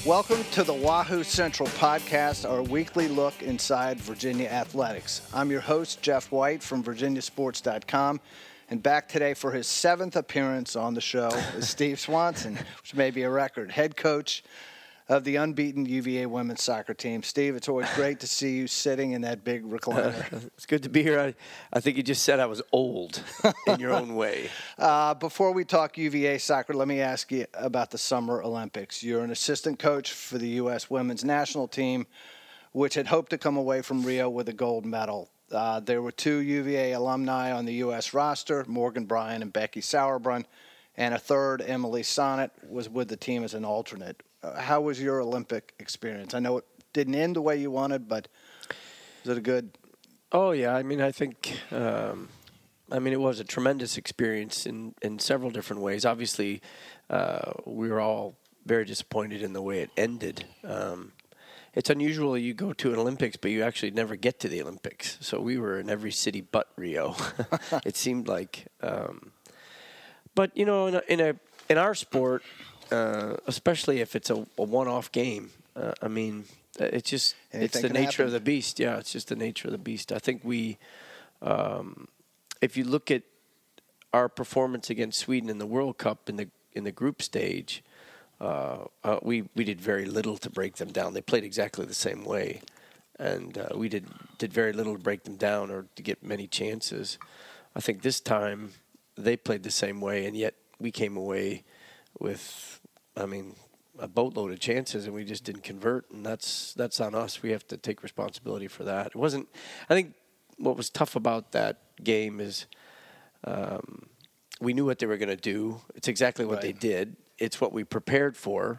Welcome to the Wahoo Central Podcast, our weekly look inside Virginia athletics. I'm your host, Jeff White from VirginiaSports.com, and back today for his 7th appearance on the show is Steve Swanson, which may be a record, head coach of the unbeaten UVA women's soccer team. Steve, it's always great to see you sitting in that big recliner. It's good to be here. I think you just said I was old in your own way. Before we talk UVA soccer, let me ask you about the Summer Olympics. You're an assistant coach for the U.S. women's national team, which had hoped to come away from Rio with a gold medal. There were 2 UVA alumni on the U.S. roster, Morgan Bryan and Becky Sauerbrunn, and a third, Emily Sonnet, was with the team as an alternate. How was your Olympic experience? I know it didn't end the way you wanted, but was it a good? Oh, yeah. I mean, I think it was a tremendous experience in several different ways. Obviously, we were all very disappointed in the way it ended. It's unusual you go to an Olympics, but you actually never get to the Olympics. So we were in every city but Rio. It seemed like. But, you know, in our sport, especially if it's a one-off game, it's the nature of the beast. Yeah, it's just the nature of the beast. I think we, if you look at our performance against Sweden in the World Cup in the group stage, we did very little to break them down. They played exactly the same way, and we did very little to break them down or to get many chances. I think this time they played the same way, and yet we came away with, a boatload of chances, and we just didn't convert, and that's on us. We have to take responsibility for that. It wasn't. I think what was tough about that game is we knew what they were going to do. It's exactly what they did. It's what we prepared for.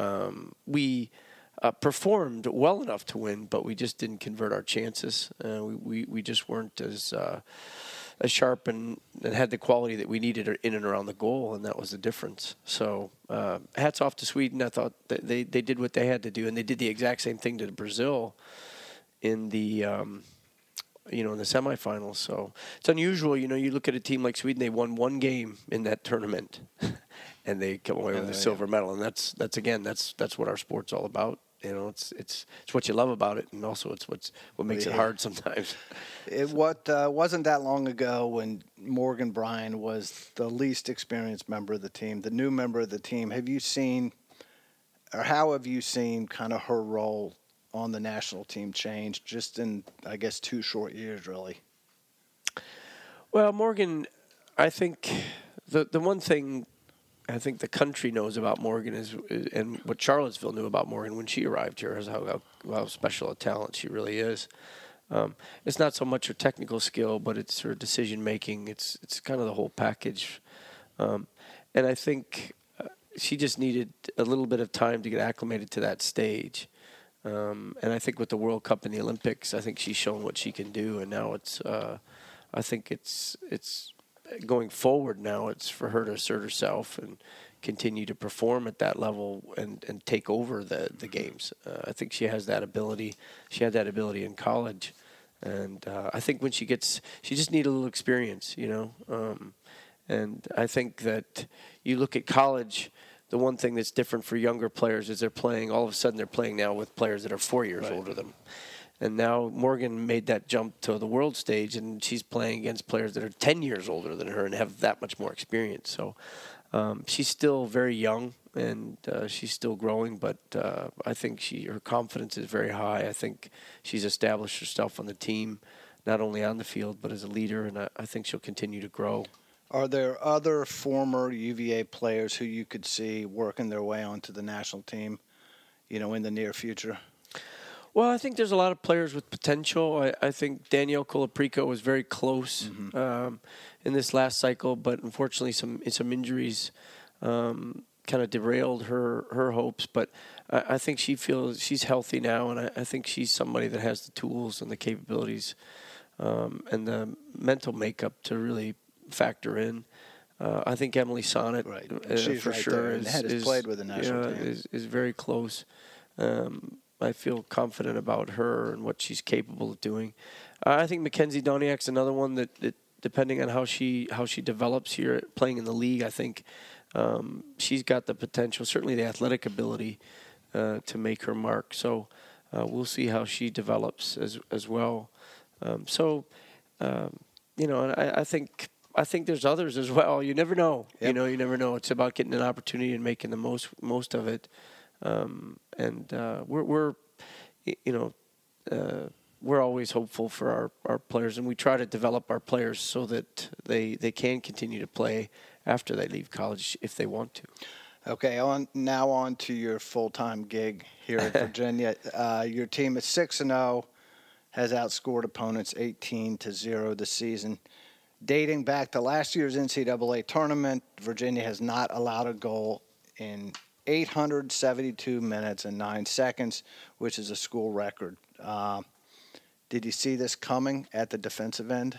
We performed well enough to win, but we just didn't convert our chances. We just weren't as sharp and had the quality that we needed in and around the goal, and that was the difference. So hats off to Sweden. I thought that they did what they had to do, and they did the exact same thing to Brazil in the in the semifinals. So it's unusual. You know, you look at a team like Sweden; they won one game in that tournament, and they come away with a silver medal. And that's what our sport's all about. You know, it's what you love about it, and also it's what makes it hard sometimes. It wasn't that long ago when Morgan Bryan was the least experienced member of the team, the new member of the team. Have you seen, or how have you seen, kind of her role on the national team change just in, I guess, 2 short years, really? Well, Morgan, I think the one thing I think the country knows about Morgan and what Charlottesville knew about Morgan when she arrived here is how special a talent she really is. It's not so much her technical skill, but it's her decision making. It's kind of the whole package. And I think she just needed a little bit of time to get acclimated to that stage. And I think with the World Cup and the Olympics, I think she's shown what she can do. And now I think it's going forward now, it's for her to assert herself and continue to perform at that level and take over the games. I think she has that ability. She had that ability in college. And I think when she just needs a little experience, you know. And I think that you look at college, the one thing that's different for younger players is all of a sudden they're playing now with players that are 4 years older than them. And now Morgan made that jump to the world stage, and she's playing against players that are 10 years older than her and have that much more experience. So she's still very young, and she's still growing, but I think her confidence is very high. I think she's established herself on the team, not only on the field, but as a leader, and I think she'll continue to grow. Are there other former UVA players who you could see working their way onto the national team, in the near future? Well, I think there's a lot of players with potential. I think Danielle Colaprico was very close in this last cycle, but unfortunately some injuries kind of derailed her hopes. But I think she feels she's healthy now, and I think she's somebody that has the tools and the capabilities and the mental makeup to really factor in. I think Emily Sonnet, she's for right sure, there, and has played with the national team. Is very close. I feel confident about her and what she's capable of doing. I think Mackenzie Doniak's another one that depending on how she develops here playing in the league, I think she's got the potential, certainly the athletic ability to make her mark. So we'll see how she develops as well. And I think there's others as well. You never know. Yep. You never know. It's about getting an opportunity and making the most of it. We're always hopeful for our players, and we try to develop our players so that they can continue to play after they leave college if they want to. Okay, on to your full-time gig here at Virginia. Your team is 6-0, has outscored opponents 18-0 this season. Dating back to last year's NCAA tournament, Virginia has not allowed a goal in 872 minutes and 9 seconds, which is a school record. Did you see this coming at the defensive end?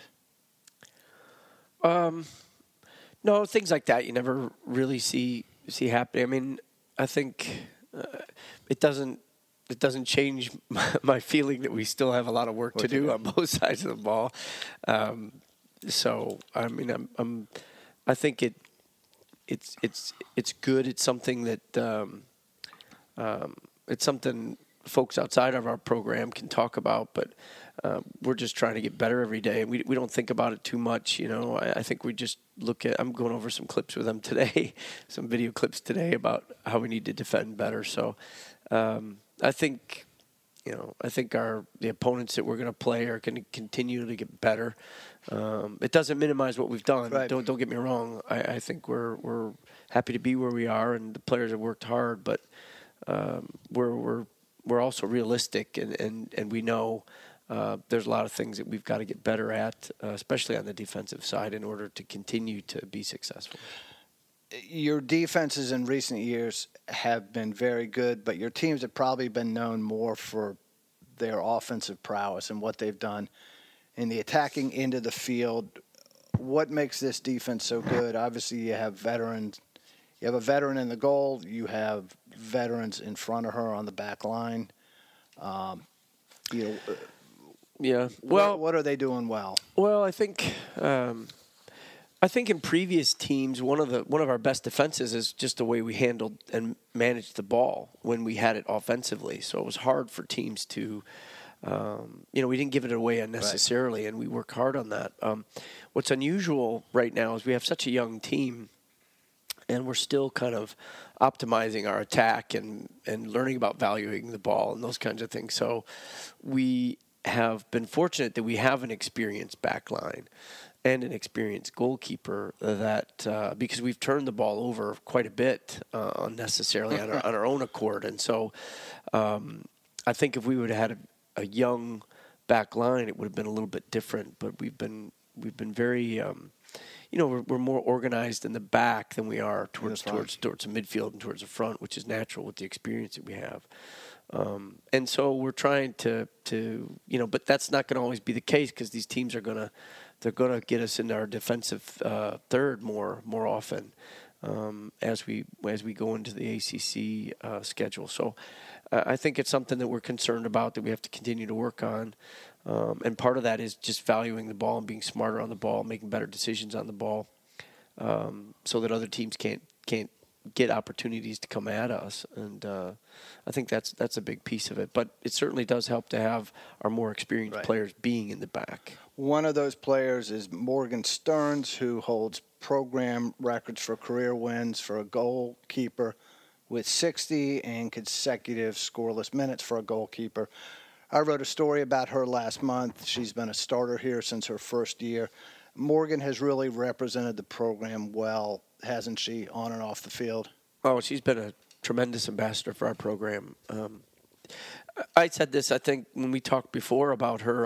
No, things like that you never really see happening. I mean, I think it doesn't change my feeling that we still have a lot of work to do on both sides of the ball. So I mean, I think it's good. It's something that it's something folks outside of our program can talk about, but we're just trying to get better every day. We don't think about it too much, I think we just look at. I'm going over some clips with them today, some video clips today about how we need to defend better. So I think the opponents that we're going to play are going to continue to get better. It doesn't minimize what we've done. Right. Don't get me wrong. I think we're happy to be where we are, and the players have worked hard, but we're also realistic, and we know there's a lot of things that we've got to get better at, especially on the defensive side, in order to continue to be successful. Your defenses in recent years have been very good, but your teams have probably been known more for their offensive prowess and what they've done in the attacking end of the field. What makes this defense so good? Obviously, you have veterans. You have a veteran in the goal. You have veterans in front of her on the back line. Yeah. Well, what are they doing well? Well, I think in previous teams, one of our best defenses is just the way we handled and managed the ball when we had it offensively. So it was hard for teams to, we didn't give it away unnecessarily, right. And we work hard on that. What's unusual right now is we have such a young team, and we're still kind of optimizing our attack and learning about valuing the ball and those kinds of things. So we have been fortunate that we have an experienced back line and an experienced goalkeeper that because we've turned the ball over quite a bit unnecessarily on our own accord. And so I think if we would have had a young back line, it would have been a little bit different. But we've been very we're more organized in the back than we are towards the midfield and towards the front, which is natural with the experience that we have. And so we're trying to but that's not going to always be the case, because these teams are going to get us into our defensive third more often as we go into the ACC schedule. So I think it's something that we're concerned about, that we have to continue to work on. And part of that is just valuing the ball and being smarter on the ball, making better decisions on the ball, so that other teams can't get opportunities to come at us. And I think that's a big piece of it. But it certainly does help to have our more experienced players being in the back. One of those players is Morgan Stearns, who holds program records for career wins for a goalkeeper with 60 and consecutive scoreless minutes for a goalkeeper. I wrote a story about her last month. She's been a starter here since her first year. Morgan has really represented the program well, hasn't she, on and off the field? Oh, she's been a tremendous ambassador for our program. I said this, I think, when we talked before about her.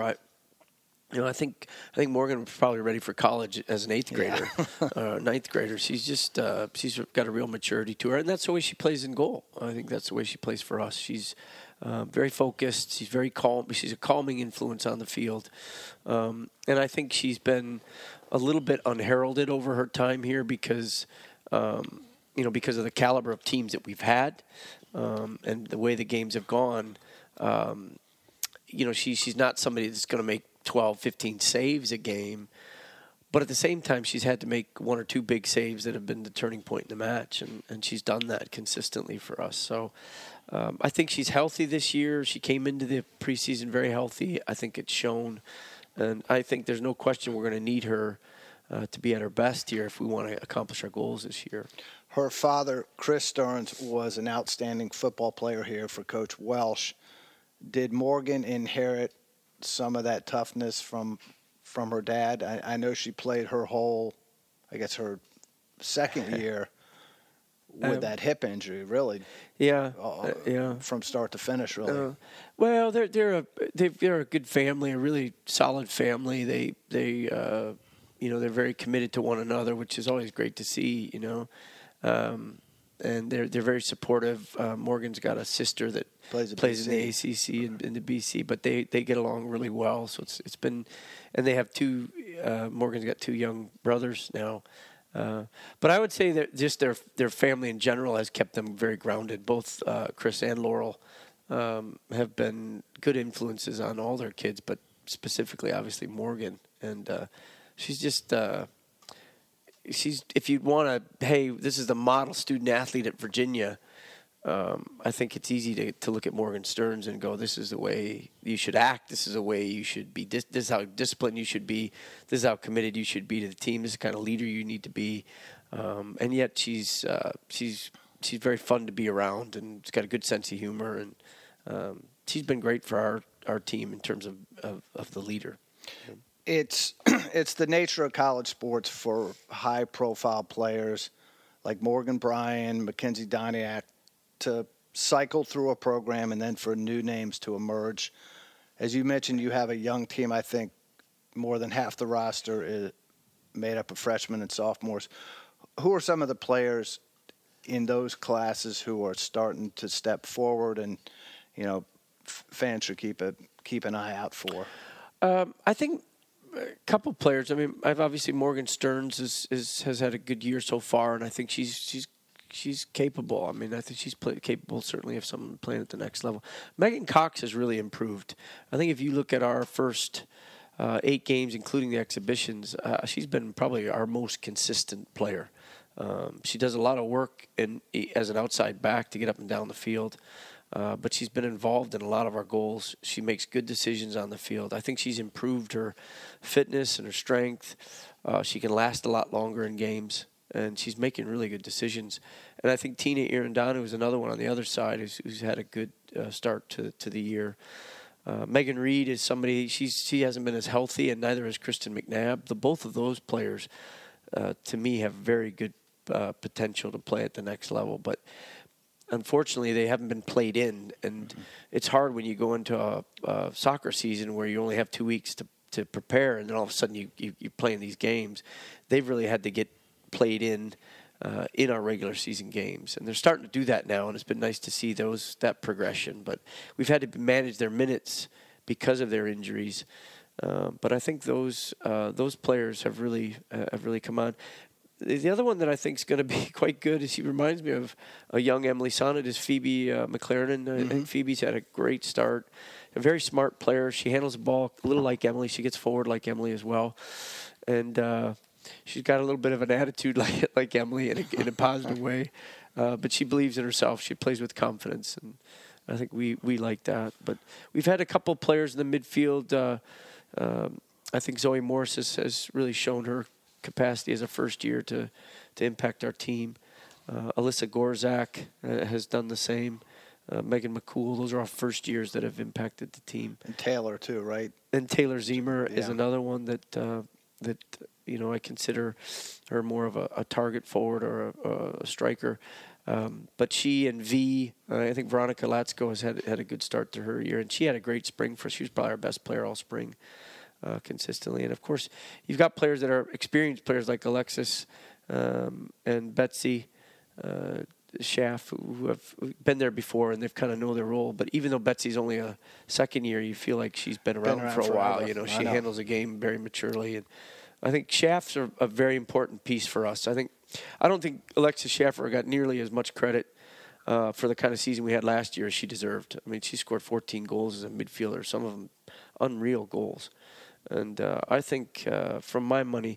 I think Morgan was probably ready for college as an 8th grader, 9th grader. She's just she's got a real maturity to her, and that's the way she plays in goal. I think that's the way she plays for us. She's very focused. She's very calm. She's a calming influence on the field, and I think she's been a little bit unheralded over her time here because of the caliber of teams that we've had, and the way the games have gone. She's not somebody that's going to make 12, 15 saves a game, But at the same time, she's had to make one or two big saves that have been the turning point in the match, and she's done that consistently for us. So I think she's healthy this year. She came into the preseason very healthy. I think it's shown. And I think there's no question we're going to need her to be at her best here if we want to accomplish our goals this year. Her father, Chris Stearns, was an outstanding football player here for Coach Welsh. Did Morgan inherit some of that toughness from her dad? I know she played her whole, I guess her second year with that hip injury, really. Yeah, from start to finish, really. Well, they're a good family, a really solid family. They they're very committed to one another, which is always great to see. And they're very supportive. Morgan's got a sister that plays in the ACC and in the BC, but they get along really well. So it's been, and they have Morgan's got two young brothers now. But I would say that just their family in general has kept them very grounded. Both Chris and Laurel have been good influences on all their kids, but specifically, obviously, Morgan. And she's just if you'd want to, hey, this is the model student athlete at Virginia, I think it's easy to look at Morgan Stearns and go, this is the way you should act. This is the way you should be. This is how disciplined you should be. This is how committed you should be to the team. This is the kind of leader you need to be. And yet she's very fun to be around, and she's got a good sense of humor. And she's been great for our team in terms of the leader. It's the nature of college sports for high-profile players like Morgan Bryan, Mackenzie Doniak, to cycle through a program and then for new names to emerge. As you mentioned, you have a young team. I think more than half the roster is made up of freshmen and sophomores. Who are some of the players in those classes who are starting to step forward and, fans should keep an eye out for? I think a couple players. I mean, I've obviously Morgan Stearns has had a good year so far, and I think she's capable. I mean, I think she's capable certainly of someone playing at the next level. Megan Cox has really improved. I think if you look at our first 8 games, including the exhibitions, she's been probably our most consistent player. She does a lot of work as an outside back to get up and down the field. But she's been involved in a lot of our goals. She makes good decisions on the field. I think she's improved her fitness and her strength. She can last a lot longer in games, and she's making really good decisions. And I think Tina Irandanu is another one on the other side who's had a good start to the year. Megan Reed is somebody, she hasn't been as healthy, and neither has Kristen McNabb. Both of those players, to me, have very good potential to play at the next level. But unfortunately, they haven't been played in, and it's hard when you go into a soccer season where you only have 2 weeks to prepare, and then all of a sudden you're playing these games. They've really had to get played in our regular season games, and they're starting to do that now, and it's been nice to see that progression. But we've had to manage their minutes because of their injuries. But I think those players have really come on. The other one that I think is going to be quite good is she reminds me of a young Emily Sonnet is Phoebe McLaren. I think Phoebe's had a great start. A very smart player. She handles the ball a little like Emily. She gets forward like Emily as well. And she's got a little bit of an attitude like Emily in a positive way. But she believes in herself. She plays with confidence. And I think we like that. But we've had a couple players in the midfield. I think Zoe Morris has really shown her capacity as a first year to impact our team. Alyssa Gorzak has done the same. Megan McCool, those are all first years that have impacted the team. And Taylor too, right? And Taylor Zemer is another one that I consider her more of a target forward or a striker. But she and I think Veronica Latsko has had a good start to her year, and she had a great spring for us. She was probably our best player all spring. Consistently. And, of course, you've got players that are experienced players like Alexis and Betsy Schaff who have been there before, and they've kind of know their role. But even though Betsy's only a second year, you feel like she's been around for a while. She handles a game very maturely. And I think Schaff's are a very important piece for us. I don't think Alexis Schaffer got nearly as much credit for the kind of season we had last year as she deserved. I mean, she scored 14 goals as a midfielder, some of them unreal goals. And I think, from my money,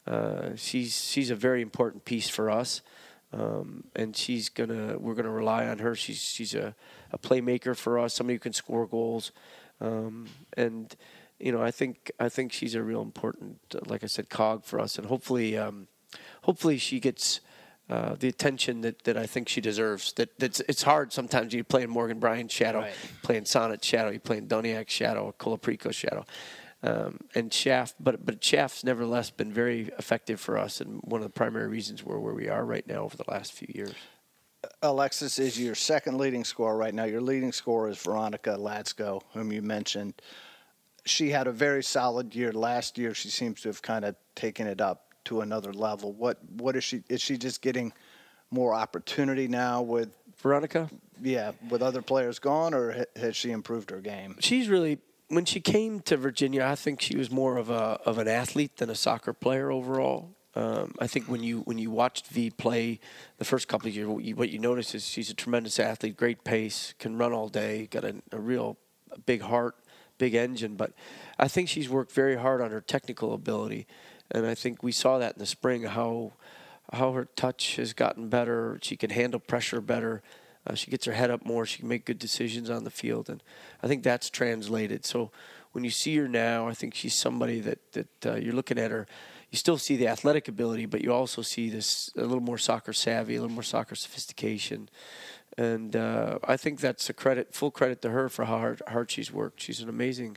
She's a very important piece for us, and we're gonna rely on her. She's a playmaker for us, somebody who can score goals, and I think she's a real important, like I said, cog for us, and hopefully she gets the attention that I think she deserves. It's hard sometimes. You're playing Morgan Bryant's shadow, Right. playing Sonnet's shadow, you're playing Doniak's shadow, Colaprico's shadow. And Schaff, but Schaff's nevertheless been very effective for us, and one of the primary reasons we're where we are right now over the last few years. Alexis is your second leading scorer right now. Your leading scorer is Veronica Latsko, whom you mentioned. She had a very solid year last year. She seems to have kind of taken it up to another level. What is she? Is she just getting more opportunity now with Veronica? Yeah, with other players gone, or has she improved her game? She's really, when she came to Virginia, I think she was more of an athlete than a soccer player overall. I think when you watched V play the first couple of years, what you notice is she's a tremendous athlete, great pace, can run all day, got a real big heart, big engine. But I think she's worked very hard on her technical ability, and I think we saw that in the spring how her touch has gotten better. She can handle pressure better. She gets her head up more. She can make good decisions on the field, and I think that's translated. So when you see her now, I think she's somebody that you're looking at her. You still see the athletic ability, but you also see this a little more soccer savvy, a little more soccer sophistication, and I think that's full credit to her for how hard she's worked. She's an amazing,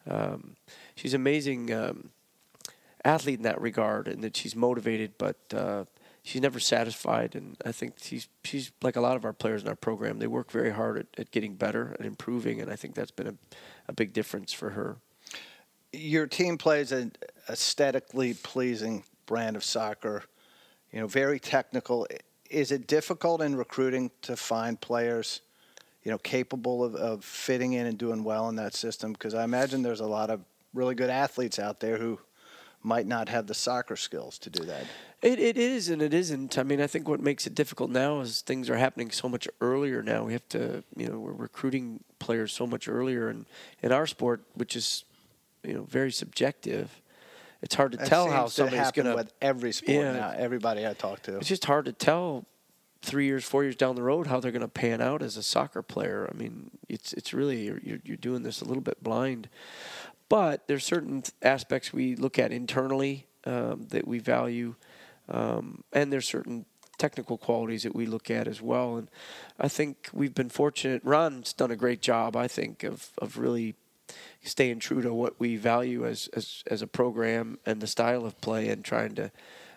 athlete in that regard, and that she's motivated, but she's never satisfied. And I think she's like a lot of our players in our program. They work very hard at getting better and improving, and I think that's been a big difference for her. Your team plays an aesthetically pleasing brand of soccer, very technical. Is it difficult in recruiting to find players, capable of fitting in and doing well in that system? Because I imagine there's a lot of really good athletes out there who might not have the soccer skills to do that. It is and it isn't. I mean, I think what makes it difficult now is things are happening so much earlier now. We have to, we're recruiting players so much earlier. And in our sport, which is, very subjective, it's hard to tell how somebody's going to. With every sport now, everybody I talk to. It's just hard to tell 3 years, 4 years down the road how they're going to pan out as a soccer player. I mean, it's really, you're doing this a little bit blind. But there's certain aspects we look at internally that we value, and there's certain technical qualities that we look at as well. And I think we've been fortunate. Ron's done a great job, I think, of really staying true to what we value as a program and the style of play, and trying to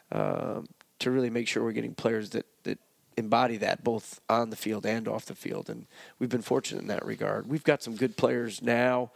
really make sure we're getting players that embody that both on the field and off the field. And we've been fortunate in that regard. We've got some good players now.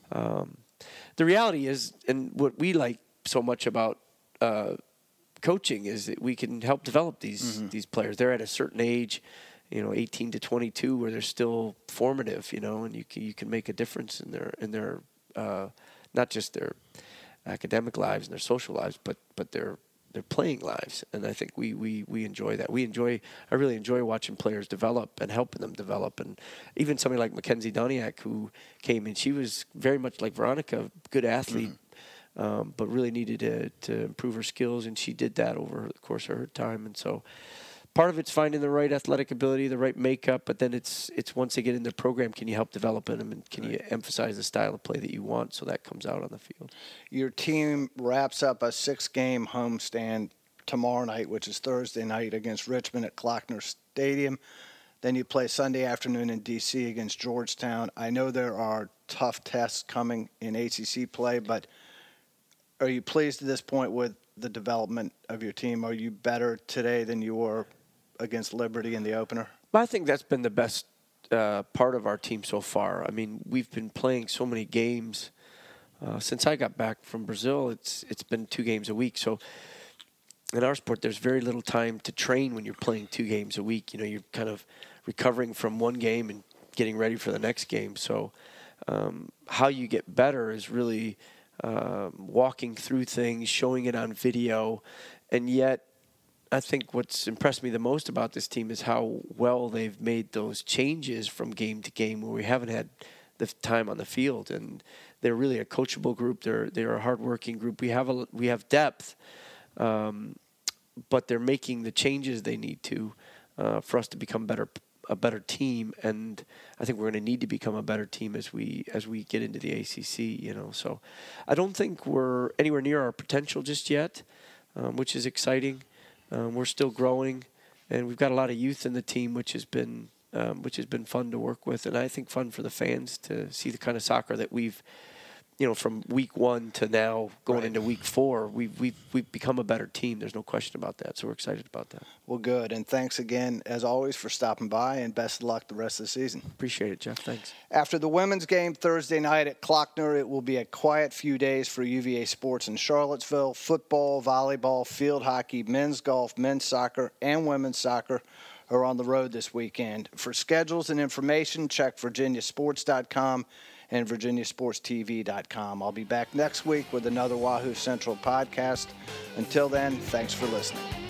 The reality is, and what we like so much about coaching, is that we can help develop these players. They're at a certain age, 18 to 22, where they're still formative, and you can make a difference in their not just their academic lives and their social lives, but their playing lives. And I think we enjoy that. I really enjoy watching players develop and helping them develop. And even somebody like Mackenzie Doniak, who came in, she was very much like Veronica, good athlete, but really needed to improve her skills, and she did that over the course of her time. And so part of it's finding the right athletic ability, the right makeup, but then it's once they get in the program, can you help develop them, and can you emphasize the style of play that you want so that comes out on the field? Your team wraps up a 6-game homestand tomorrow night, which is Thursday night, against Richmond at Klockner Stadium. Then you play Sunday afternoon in D.C. against Georgetown. I know there are tough tests coming in ACC play, but are you pleased at this point with the development of your team? Are you better today than you were against Liberty in the opener? I think that's been the best part of our team so far. I mean, we've been playing so many games since I got back from Brazil. It's been 2 games a week. So in our sport, there's very little time to train when you're playing 2 games a week. You're kind of recovering from one game and getting ready for the next game. So how you get better is really walking through things, showing it on video, and yet I think what's impressed me the most about this team is how well they've made those changes from game to game where we haven't had the time on the field. And they're really a coachable group. They're a hardworking group. We have depth, but they're making the changes they need to for us to become a better team, and I think we're going to need to become a better team as we get into the ACC. So I don't think we're anywhere near our potential just yet, which is exciting. We're still growing, and we've got a lot of youth in the team, which has been fun to work with, and I think fun for the fans to see the kind of soccer that we've. From week 1 to now going into week 4, we've become a better team. There's no question about that. So we're excited about that. Well, good. And thanks again, as always, for stopping by, and best of luck the rest of the season. Appreciate it, Jeff. Thanks. After the women's game Thursday night at Klockner, it will be a quiet few days for UVA sports in Charlottesville. Football, volleyball, field hockey, men's golf, men's soccer, and women's soccer are on the road this weekend. For schedules and information, check virginiasports.com and virginiasportstv.com. I'll be back next week with another Wahoo Central podcast. Until then, thanks for listening.